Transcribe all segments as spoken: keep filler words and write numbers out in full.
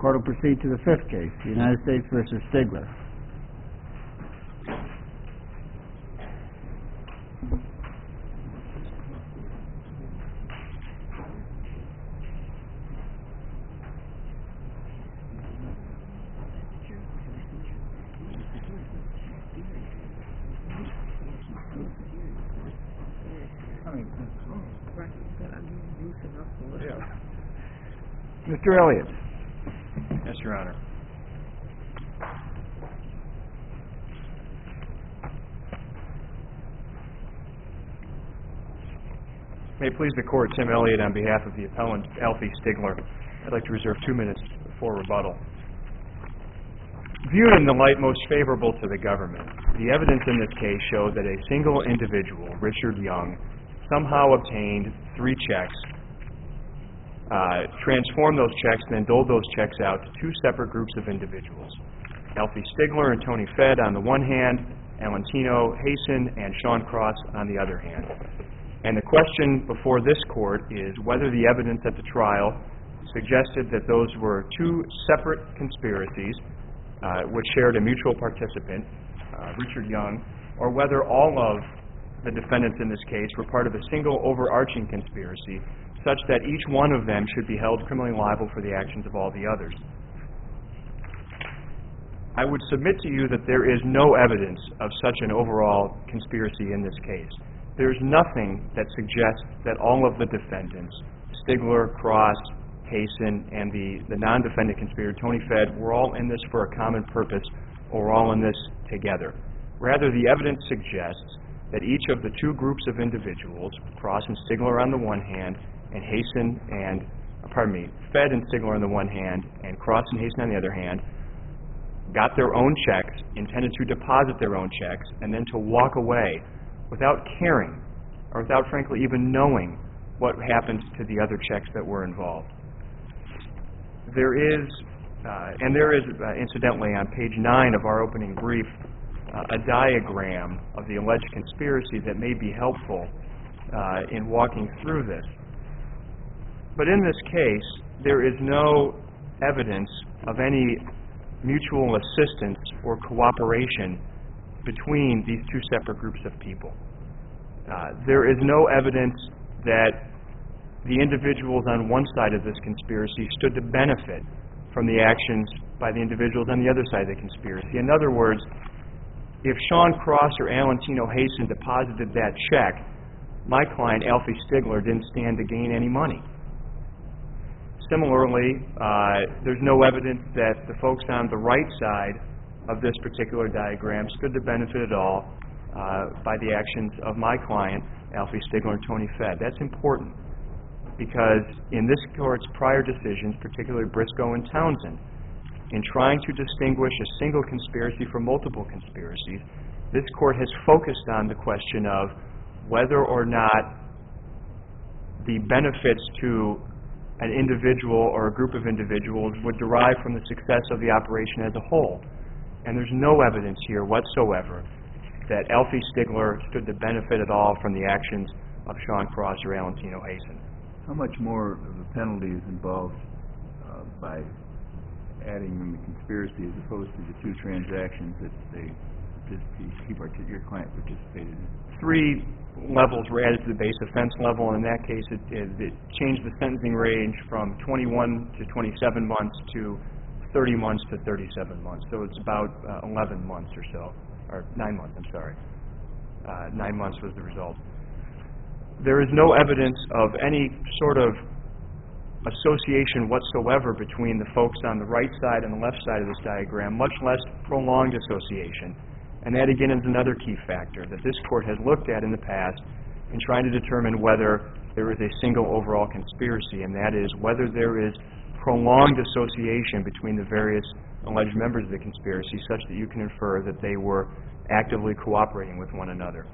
Court will proceed to the fifth case, United States versus Stigler. Mister Elliott. Yes, Your Honor. May it please the Court, Tim Elliott on behalf of the appellant Alfie Stigler. I'd like to reserve two minutes for rebuttal. Viewed in the light most favorable to the government, the evidence in this case showed that a single individual, Richard Young, somehow obtained three checks, Uh, transformed those checks, and then doled those checks out to two separate groups of individuals. Alfie Stigler and Tony Fed on the one hand, Alantino Hasen and Sean Cross on the other hand. And the question before this court is whether the evidence at the trial suggested that those were two separate conspiracies uh, which shared a mutual participant, uh, Richard Young, or whether all of the defendants in this case were part of a single overarching conspiracy such that each one of them should be held criminally liable for the actions of all the others. I would submit to you that there is no evidence of such an overall conspiracy in this case. There's nothing that suggests that all of the defendants, Stigler, Cross, Hasen, and the, the non-defendant conspirator, Tony Fed, were all in this for a common purpose or were all in this together. Rather, the evidence suggests that each of the two groups of individuals, Cross and Stigler on the one hand, and Hasen and, pardon me, Fed and Stigler on the one hand, and Cross and Hasen on the other hand, got their own checks, intended to deposit their own checks, and then to walk away without caring, or without, frankly, even knowing what happened to the other checks that were involved. There is, uh, and there is, uh, incidentally, on page nine of our opening brief, uh, a diagram of the alleged conspiracy that may be helpful uh, in walking through this. But in this case, there is no evidence of any mutual assistance or cooperation between these two separate groups of people. Uh, there is no evidence that the individuals on one side of this conspiracy stood to benefit from the actions by the individuals on the other side of the conspiracy. In other words, if Sean Cross or Alantino Hasen deposited that check, my client, Alfie Stigler, didn't stand to gain any money. Similarly, uh, there's no evidence that the folks on the right side of this particular diagram stood to benefit at all uh, by the actions of my client, Alfie Stigler and Tony Fed. That's important because in this court's prior decisions, particularly Briscoe and Townsend, in trying to distinguish a single conspiracy from multiple conspiracies, this court has focused on the question of whether or not the benefits to an individual or a group of individuals would derive from the success of the operation as a whole. And there's no evidence here whatsoever that Alfie Stigler stood to benefit at all from the actions of Sean Cross or Alantino Hasen. How much more of a penalty is involved uh, by adding in the conspiracy as opposed to the two transactions that they participated, your client participated in? Three levels were added to the base offense level, and in that case it, it, it changed the sentencing range from twenty-one to twenty-seven months to thirty months to thirty-seven months. So it's about uh, eleven months or so, or nine months, I'm sorry. Uh, nine months was the result. There is no evidence of any sort of association whatsoever between the folks on the right side and the left side of this diagram, much less prolonged association. And that, again, is another key factor that this court has looked at in the past in trying to determine whether there is a single overall conspiracy, and that is whether there is prolonged association between the various alleged members of the conspiracy such that you can infer that they were actively cooperating with one another.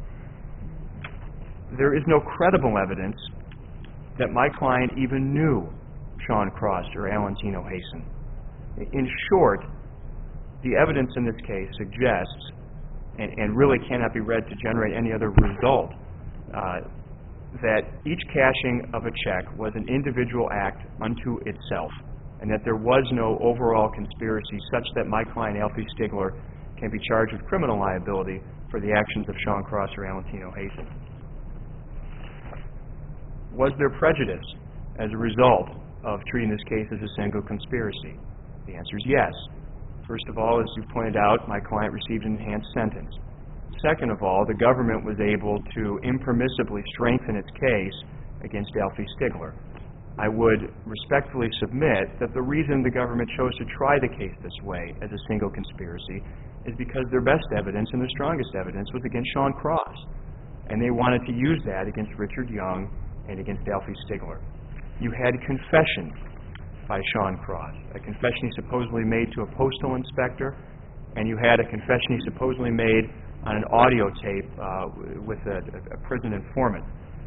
There is no credible evidence that my client even knew Sean Cross or Alantino Hasen. In short, the evidence in this case suggests, and, and really cannot be read to generate any other result, uh, that each cashing of a check was an individual act unto itself. and that there was no overall conspiracy such that my client, Alfie Stigler, can be charged with criminal liability for the actions of Sean Cross or Alantino Hasten. Was there prejudice as a result of treating this case as a single conspiracy? The answer is yes. First of all, as you pointed out, my client received an enhanced sentence. Second of all, the government was able to impermissibly strengthen its case against Alfie Stigler. I would respectfully submit that the reason the government chose to try the case this way as a single conspiracy is because their best evidence and the strongest evidence was against Sean Cross, and they wanted to use that against Richard Young and against Alfie Stigler. You had confessions by Sean Cross, a confession he supposedly made to a postal inspector, and you had a confession he supposedly made on an audio tape uh, with a, a prison informant.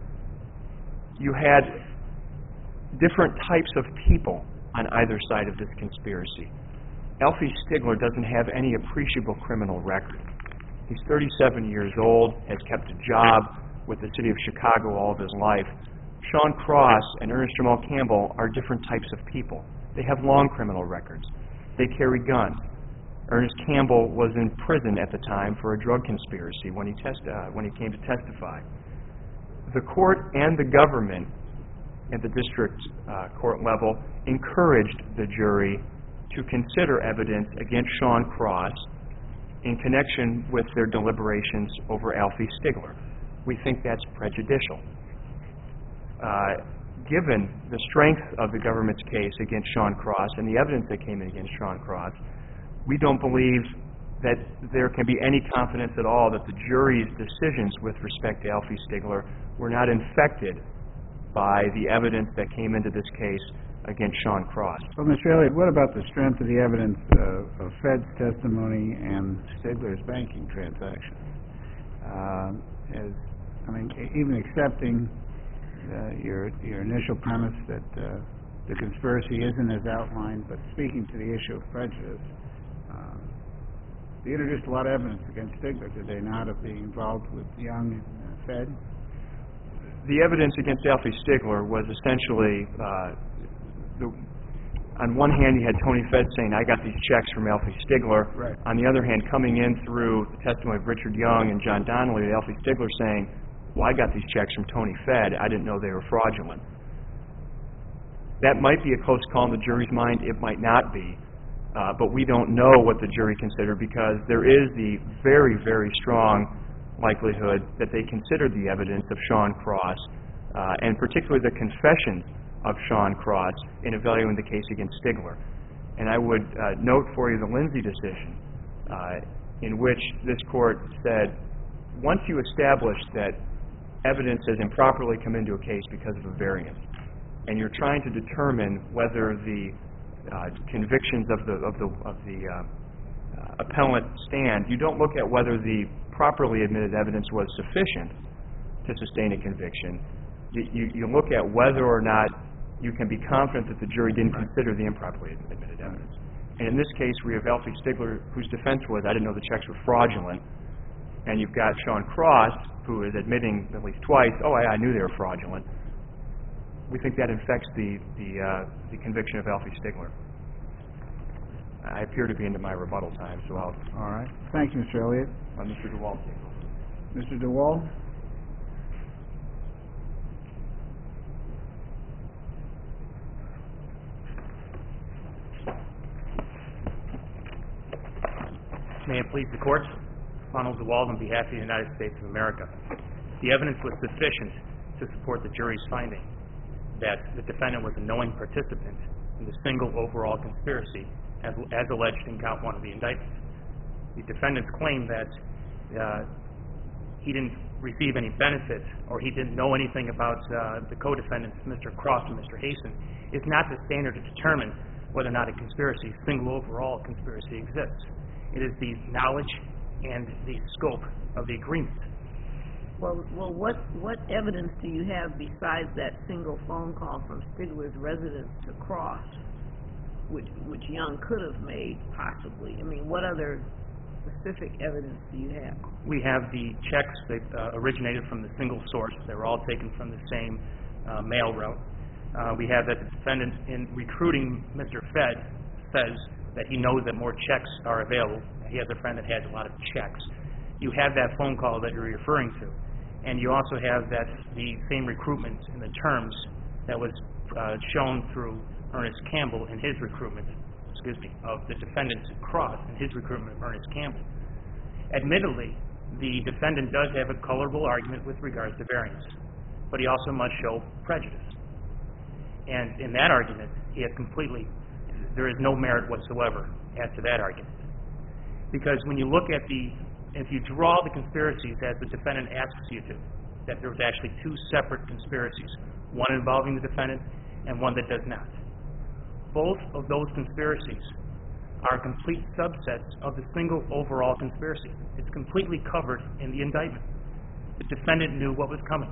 You had different types of people on either side of this conspiracy. Alfie Stigler doesn't have any appreciable criminal record. He's thirty-seven years old, has kept a job with the city of Chicago all of his life. Sean Cross and Ernest Jamal Campbell are different types of people. They have long criminal records. They carry guns. Ernest Campbell was in prison at the time for a drug conspiracy when he, test, uh, when he came to testify. The court and the government at the district uh, court level encouraged the jury to consider evidence against Sean Cross in connection with their deliberations over Alfie Stigler. We think that's prejudicial. Uh, given the strength of the government's case against Sean Cross and the evidence that came in against Sean Cross, we don't believe that there can be any confidence at all that the jury's decisions with respect to Alfie Stigler were not infected by the evidence that came into this case against Sean Cross. Well, Mister Elliott, what about the strength of the evidence uh, of Fed's testimony and Stigler's banking transactions? Uh, as, I mean, even accepting uh, your your initial premise that uh, the conspiracy isn't as outlined, but speaking to the issue of prejudice, uh, they introduced a lot of evidence against Stigler, did they not, of being involved with Young and uh, Fed? The evidence against Alfie Stigler was essentially, uh, the, on one hand, you had Tony Fed saying, I got these checks from Alfie Stigler. Right. On the other hand, coming in through the testimony of Richard Young and John Donnelly, Alfie Stigler saying, well, I got these checks from Tony Fed. I didn't know they were fraudulent. That might be a close call in the jury's mind. It might not be. Uh, but we don't know what the jury considered because there is the very, very strong likelihood that they considered the evidence of Sean Cross, uh, and particularly the confession of Sean Cross in evaluating the case against Stigler. And I would uh, note for you the Lindsay decision, uh, in which this court said, once you establish that evidence has improperly come into a case because of a variance, and you're trying to determine whether the uh, convictions of the of the of the uh, uh, appellant stand, you don't look at whether the properly admitted evidence was sufficient to sustain a conviction. You, you, you look at whether or not you can be confident that the jury didn't consider the improperly admitted evidence. And in this case, we have Alfie Stigler, whose defense was, I didn't know the checks were fraudulent. And you've got Sean Cross, who is admitting at least twice, oh, I, I knew they were fraudulent. We think that infects the, the, uh, the conviction of Alfie Stigler. I appear to be into my rebuttal time, so I'll... All right. Thank you, Mister Elliott. Uh, Mister DeWalt. Mister DeWalt? May it please the Court, Ronald DeWalt on behalf of the United States of America. The evidence was sufficient to support the jury's finding that the defendant was a knowing participant in the single overall conspiracy as, as alleged in count one of the indictment. The defendant's claim that uh, he didn't receive any benefit or he didn't know anything about uh, the co-defendants, Mister Cross and Mister Hasten, is not the standard to determine whether or not a conspiracy, single overall conspiracy, exists. It is the knowledge and the scope of the agreement. Well, well, what what evidence do you have besides that single phone call from Stigler's residence to Cross, which which Young could have made possibly? I mean, what other specific evidence do you have? We have the checks that uh, originated from the single source. They were all taken from the same uh, mail route. Uh, we have that the defendant, in recruiting Mister Fed, says that he knows that more checks are available. He has a friend that has a lot of checks. You have that phone call that you're referring to, and you also have that the same recruitment in the terms that was uh, shown through Ernest Campbell in his recruitment, excuse me, of the defendant Cross in his recruitment of Ernest Campbell. Admittedly, the defendant does have a colorable argument with regards to variance, but he also must show prejudice. And in that argument, he has completely, there is no merit whatsoever as to that argument. Because when you look at the, if you draw the conspiracies as the defendant asks you to, that there was actually two separate conspiracies, one involving the defendant and one that does not. Both of those conspiracies are complete subsets of the single overall conspiracy. It's completely covered in the indictment. The defendant knew what was coming.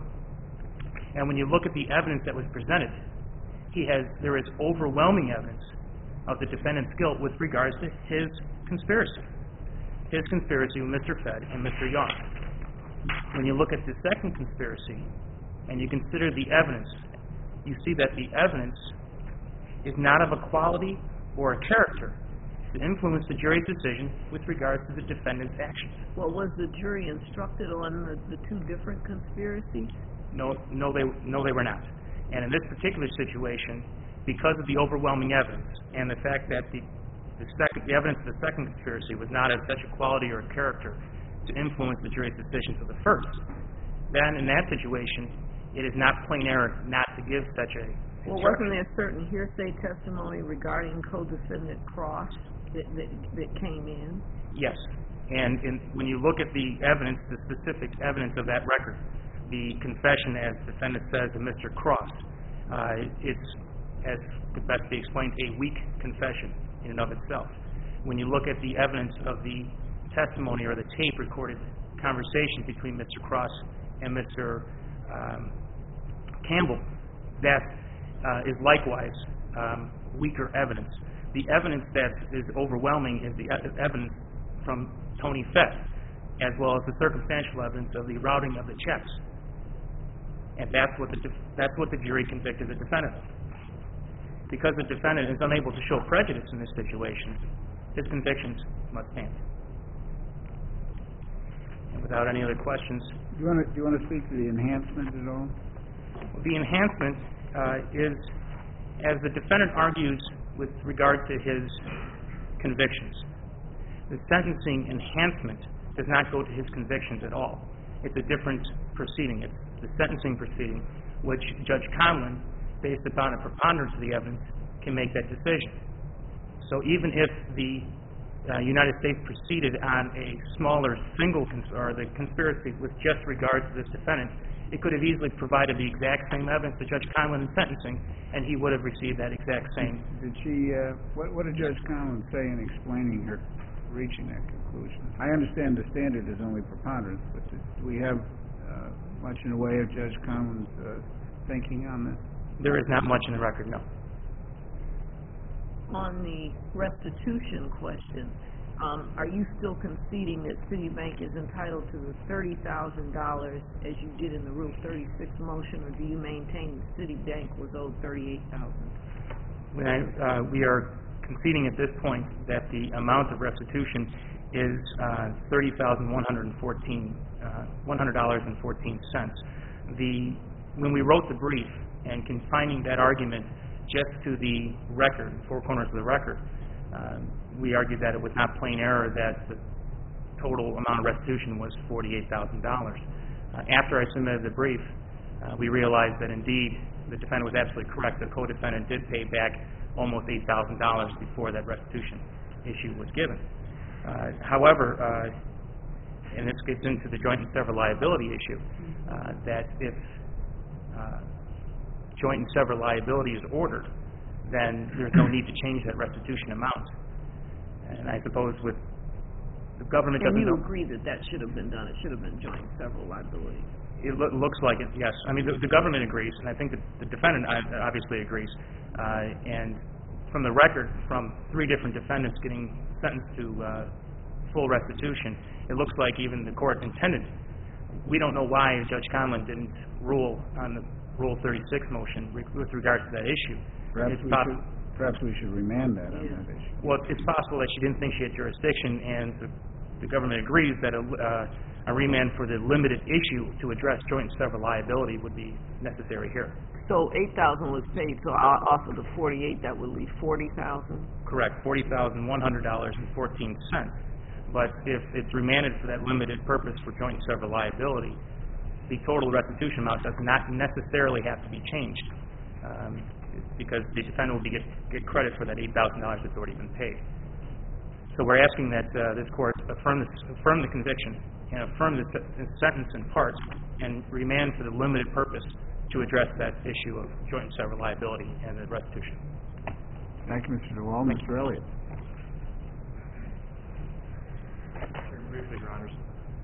And when you look at the evidence that was presented, he has, there is overwhelming evidence of the defendant's guilt with regards to his conspiracy. His conspiracy with Mister Fed and Mister Young. When you look at the second conspiracy and you consider the evidence, you see that the evidence is not of a quality or a character to influence the jury's decision with regards to the defendant's actions. Well, was the jury instructed on the, the two different conspiracies? No, no, they no, they were not. And in this particular situation, because of the overwhelming evidence and the fact that the, the, second, the evidence of the second conspiracy was not of such a quality or a character to influence the jury's decision to the first, then in that situation, it is not plain error not to give such a Well, wasn't there certain hearsay testimony regarding co-defendant Cross that, that, that came in? Yes. And in, when you look at the evidence, the specific evidence of that record, the confession, as the defendant says, of Mister Cross, uh, it's, as could best be explained, a weak confession in and of itself. When you look at the evidence of the testimony or the tape-recorded conversation between Mister Cross and Mister Um, Campbell, that uh, is likewise um, weaker evidence. The evidence that is overwhelming is the evidence from Tony Fett, as well as the circumstantial evidence of the routing of the checks. And that's what the def- that's what the jury convicted the defendant of. Because the defendant is unable to show prejudice in this situation, his convictions must stand. And without any other questions, Do you want to, do you want to speak to the enhancement at all? the enhancement uh, is, as the defendant argues with regard to his convictions, the sentencing enhancement does not go to his convictions at all. It's a different proceeding. It's the sentencing proceeding, which Judge Conlon, based upon a preponderance of the evidence, can make that decision. So even if the uh, United States proceeded on a smaller single cons- or the conspiracy with just regard to this defendant, it could have easily provided the exact same evidence to Judge Conlon in sentencing, and he would have received that exact same. Did she, uh, what, what did Judge Conlon say in explaining her reaching that conclusion? I understand the standard is only preponderance, but do we have uh, much in the way of Judge Conlon's uh, thinking on this? There is not much in the record, no. On the restitution question, um, are you still conceding that Citibank is entitled to the thirty thousand dollars as you did in the Rule thirty-six motion, or do you maintain Citibank was owed thirty-eight thousand dollars? Uh, we are conceding at this point that the amount of restitution is uh, thirty thousand one hundred fourteen uh, one hundred dollars and fourteen cents. The when we wrote the brief and confining that argument just to the record, four corners of the record, uh, we argued that it was not plain error that the total amount of restitution was forty-eight thousand dollars. Uh, after I submitted the brief, uh, we realized that indeed the defendant was absolutely correct. The co-defendant did pay back almost eight thousand dollars before that restitution issue was given. Uh, however, uh, and this gets into the joint and several liability issue, uh, that if uh, joint and several liability is ordered, then there's no need to change that restitution amount. And I suppose with the government And doesn't you know, agree that that should have been done. It should have been joint and several liability. it lo- looks like it, yes. I mean, the, the government agrees, and I think that the defendant uh, obviously agrees. Uh, and from the record, from three different defendants getting sentenced to uh, full restitution, it looks like even the court intended. We don't know why Judge Conlon didn't rule on the Rule thirty-six motion re- with regards to that issue. Perhaps It's we poss- should, perhaps we should remand that on that issue. Well, it's possible that she didn't think she had jurisdiction, and the, the government agrees that a, uh, a remand for the limited issue to address joint and several liability would be necessary here. So eight thousand was paid, so o- off of the forty-eight, that would leave forty thousand? Correct, forty thousand one hundred dollars and fourteen cents. But if it's remanded for that limited purpose for joint and several liability, the total restitution amount does not necessarily have to be changed, um, because the defendant will be get, get credit for that eight thousand dollars that's already been paid. So we're asking that uh, this court affirm, this, affirm the conviction and affirm the sen- sentence in part and remand for the limited purpose to address that issue of joint and several liability and the restitution. Thank you, Mister DeWall. Mister Elliott. Very briefly, Your Honors.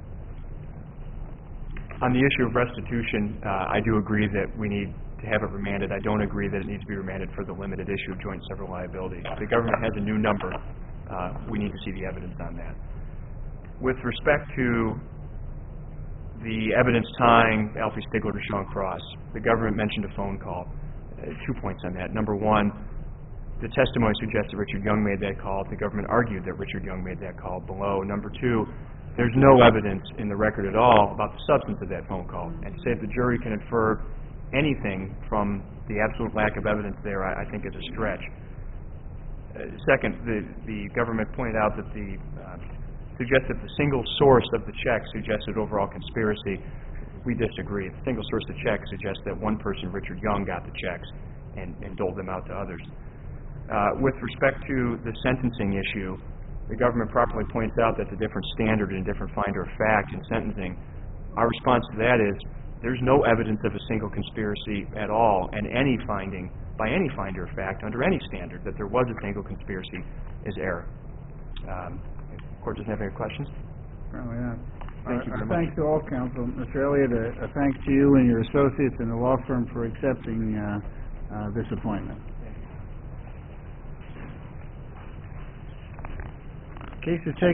On the issue of restitution, uh, I do agree that we need to have it remanded. I don't agree that it needs to be remanded for the limited issue of joint and several liability. If the government has a new number, uh, we need to see the evidence on that. With respect to the evidence tying Alfie Stigler to Sean Cross, the government mentioned a phone call. Uh, two points on that. Number one, the testimony suggests that Richard Young made that call. The government argued that Richard Young made that call below. Number two, there's no evidence in the record at all about the substance of that phone call. And to say that the jury can infer anything from the absolute lack of evidence there, I, I think is a stretch. Uh, second, the, the government pointed out that the uh, suggests that the single source of the check suggested overall conspiracy. We disagree. The single source of the check suggests that one person, Richard Young, got the checks and, and doled them out to others. Uh, with respect to the sentencing issue, the government properly points out that the different standard and different finder of fact in sentencing. Our response to that is there's no evidence of a single conspiracy at all, and any finding by any finder of fact under any standard that there was a single conspiracy is error. Um, the court doesn't have any questions? Apparently not. Thank you Our- very our much. Thanks to all counsel. Mister Elliott, a, a thanks to you and your associates in the law firm for accepting uh, uh, this appointment. Case is taken.